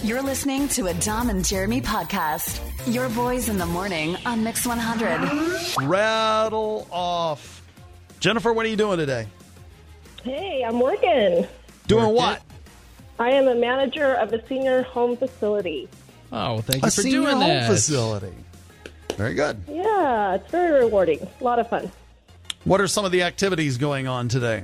You're listening to a Dom and Jeremy podcast. Your boys in the morning on Mix 100. Rattle off. Jennifer, what are you doing today? Hey, I'm working. Doing what? I am a manager of a senior home facility. Oh, well, thank you for senior doing home that. facility. Very good. Yeah, it's very rewarding. A lot of fun. What are some of the activities going on today?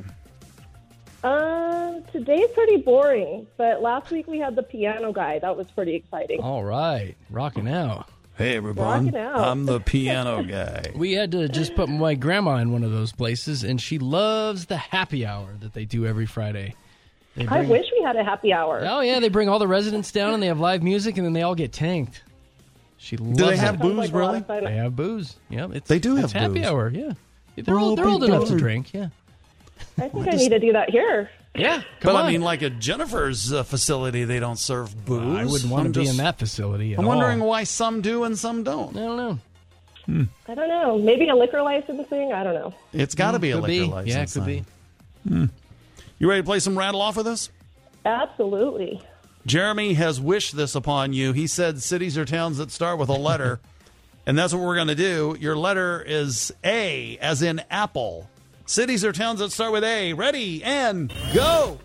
Today's pretty boring, but last week we had the piano guy. That was pretty exciting. All right. Rocking out. Hey, everyone. Rocking out. I'm the piano guy. We had to just put my grandma in one of those places, and she loves the happy hour that they do every Friday. I wish we had a happy hour. Oh, yeah. They bring all the residents down, and they have live music, and then they all get tanked. She loves Do they have it. booze, Sounds like a lot really? of fun. They have booze. Yeah, They do it's have happy booze. hour, yeah. They're old enough to drink, yeah. I think I need to do that here. Yeah, But on. I mean, like at Jennifer's facility, they don't serve booze. I wouldn't want I'm to be just- in that facility at I'm wondering all. why some do and some don't. I don't know. I don't know. Maybe a liquor licensing? I don't know. It's got to be a Could liquor be. license. Yeah, it could be. then. You ready to play some rattle off with us? Absolutely. Jeremy has wished this upon you. He said cities or towns that start with a letter, and that's what we're going to do. Your letter is A, as in apple. Cities or towns that start with A. Ready, and go!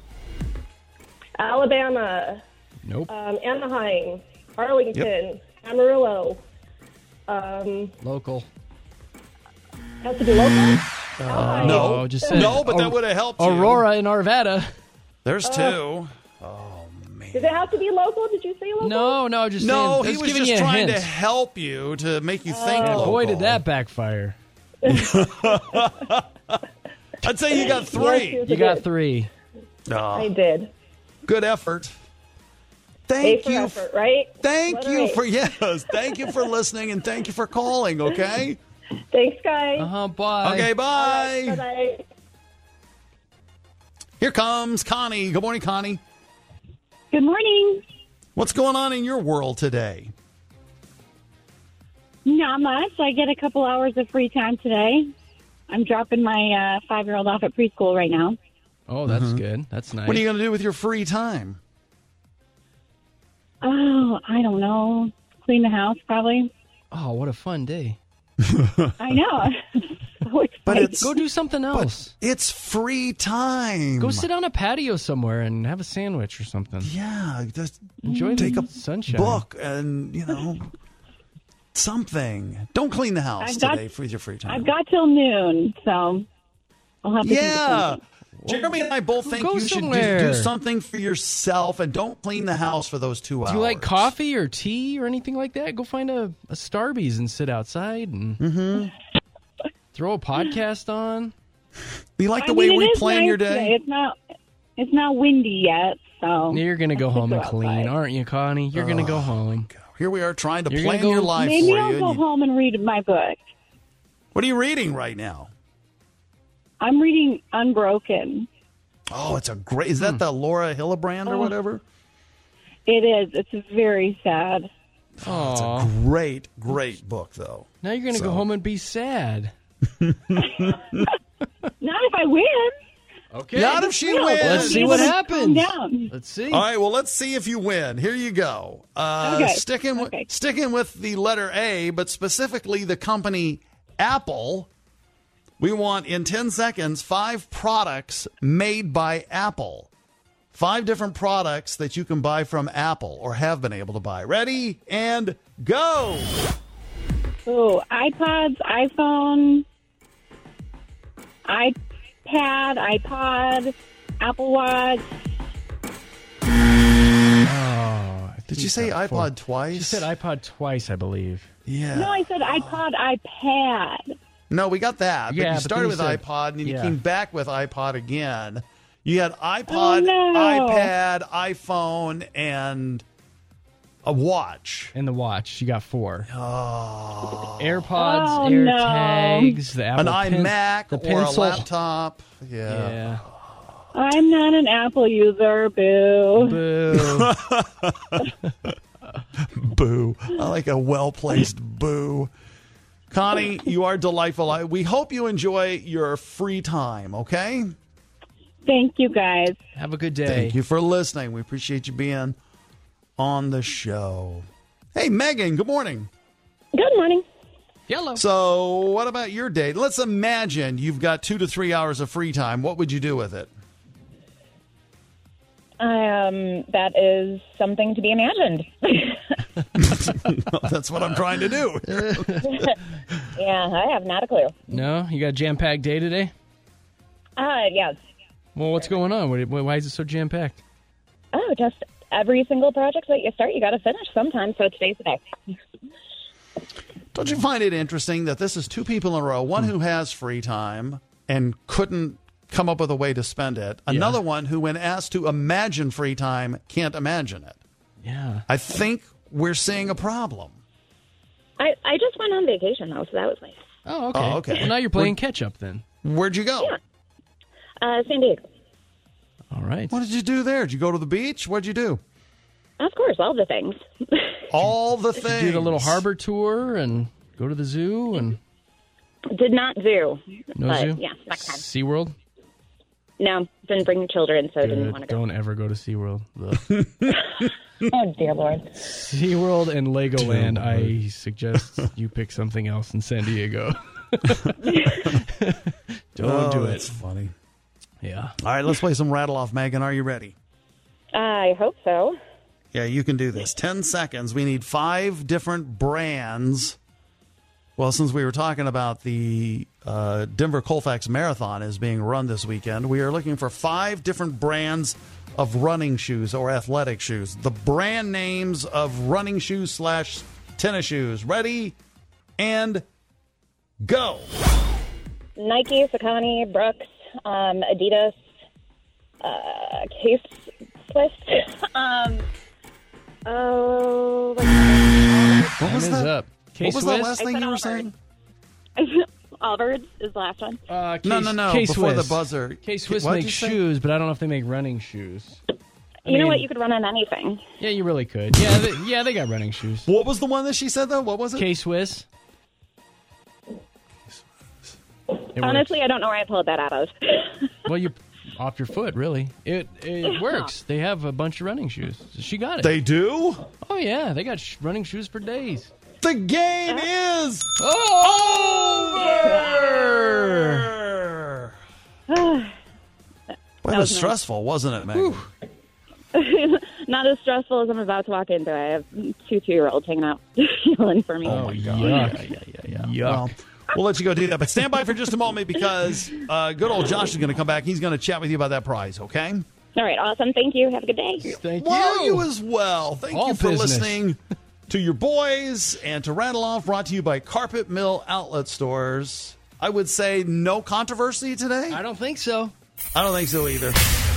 Alabama, Nope. Anaheim, Arlington, Amarillo. Local. Has to be local? Anaheim. No. Oh, just said No, but that would have helped you. Aurora in Arvada. There's two. Did it have to be local? Did you say local? No, just No, saying, he just was giving just you a trying hint. to help you, to make you think local. Boy, did that backfire. I'd say you got Yes, three. yes, You it got did. 3. I did. Good effort. A Thank for you. effort, right? Thank Letter you A. for thank you for listening, and thank you for calling, okay? Thanks, guys. Bye. Okay, bye. Bye-bye. Here comes Connie. Good morning, Connie. Good morning. What's going on in your world today? Not much. I get a couple hours of free time today. I'm dropping my 5-year-old off at preschool right now. Oh, that's good. That's nice. What are you going to do with your free time? Oh, I don't know. Clean the house, probably. Oh, what a fun day. I know. So But excited. it's Go do something else. it's free time. Go sit on a patio somewhere and have a sandwich or something. Yeah, just Enjoy take the a sunshine. book and something. Don't clean the house I've got- today for your free time. I've got till noon, so I'll have to think of Yeah. something. Jeremy and I both think Go you should somewhere. do something for yourself and don't clean the house for those 2 hours. Do you like coffee or tea or anything like that? Go find a Starbucks and sit outside and throw a podcast on. You like the I way mean, we it is plan nice your today. day? It's not windy yet, so You're going to go home and go clean, outside. aren't you, Connie? You're going to go home. Here we are trying to You're plan gonna go- your life maybe for I'll you. go home and read my book. What are you reading right now? I'm reading Unbroken. Oh, it's a great. Is that the Laura Hillebrand or whatever? It is. It's very sad. Aw. Great, great book though. Now you're going to go home and be sad. Not if I win. Okay. Not if she No, wins. Let's see Able what to happens. calm down. Let's see. All right, well, let's see if you win. Here you go. Okay. Sticking with the letter A, but specifically the company Apple. We want, in 10 seconds, 5 products made by Apple. 5 different products that you can buy from Apple or have been able to buy. Ready, and go! Oh, iPods, iPhone, iPad, iPod, Apple Watch. Oh, I think Did you say got 4. iPod twice? She said iPod twice, I believe. Yeah. No, I said iPod, iPad. No, we got that. Yeah, but you but started then with you said- iPod, and then you yeah. came back with iPod again. You had iPod, no. iPad, iPhone, and a watch. And the watch, you got 4. Oh. AirPods, Oh, AirTags, the Apple An iMac the or a pencil. laptop. Yeah. Yeah. I'm not an Apple user, boo. Boo. Boo. I like a well-placed boo. Connie, you are delightful. We hope you enjoy your free time, okay? Thank you, guys. Have a good day. Thank you for listening. We appreciate you being on the show. Hey, Megan, good morning. Good morning. Yellow. So what about your date? Let's imagine you've got 2 to 3 hours of free time. What would you do with it? That is something to be imagined. That's what I'm trying to do. Yeah, I have not a clue. No? You got a jam-packed day today? Yes. Well, what's going on? Why is it so jam-packed? Oh, just every single project that you start, you got to finish sometime, so today's the day. Don't you find it interesting that this is two people in a row, one who has free time and couldn't come up with a way to spend it, another one who, when asked to imagine free time, can't imagine it? Yeah. I think we're seeing a problem. I just went on vacation, though, so that was nice. Oh, okay. Oh, okay. Well, now you're playing catch-up then. Where'd you go? San Diego. All right. What did you do there? Did you go to the beach? What'd you do? Of course, all the things. All the things. Do the little harbor tour and go to the zoo and Did not zoo. no but, zoo? Yeah, next time. SeaWorld? No, didn't bring children, so I didn't Good. want to go. Don't ever go to SeaWorld. Ugh. Oh, dear Lord. SeaWorld and Legoland, I suggest you pick something else in San Diego. Don't do it. That's funny. Yeah. All right, let's play some Rattle Off. Megan, are you ready? I hope so. Yeah, you can do this. 10 seconds. We need 5 different brands. Well, since we were talking about the Denver Colfax Marathon is being run this weekend, we are looking for 5 different brands of running shoes or athletic shoes. The brand names of running shoes / tennis shoes. Ready? And go. Nike, Saucony, Brooks, Adidas, K-Swiss. What was Time is that? up. What was that last I thing said you were Allbirds. saying? Allbirds is the last one. No. K-Swiss. Before the buzzer. K-Swiss What'd makes you say? shoes, but I don't know if they make running shoes. You know mean- what? You could run on anything. Yeah, you really could. Yeah, they got running shoes. What was the one that she said, though? What was it? K-Swiss. It Honestly, I don't know where I pulled that out of. works. Well, you're off your foot, really. It works. They have a bunch of running shoes. She got it. They do? Oh, yeah. They got running shoes for days. The game is over! Boy, that was stressful, wasn't it, Megan? Not as stressful as I'm about to walk into. I have 2 2-year-olds hanging out yelling for me. Oh, my God. Yuck. Well, we'll let you go do that, but stand by for just a moment because good old Josh is going to come back. He's going to chat with you about that prize, okay? All right, awesome. Thank you. Have a good day. Thank Well, you. you as well. Thank All you for business. listening to your boys and to Rattle Off, brought to you by Carpet Mill Outlet Stores. I would say no controversy today. I don't think so. I don't think so either.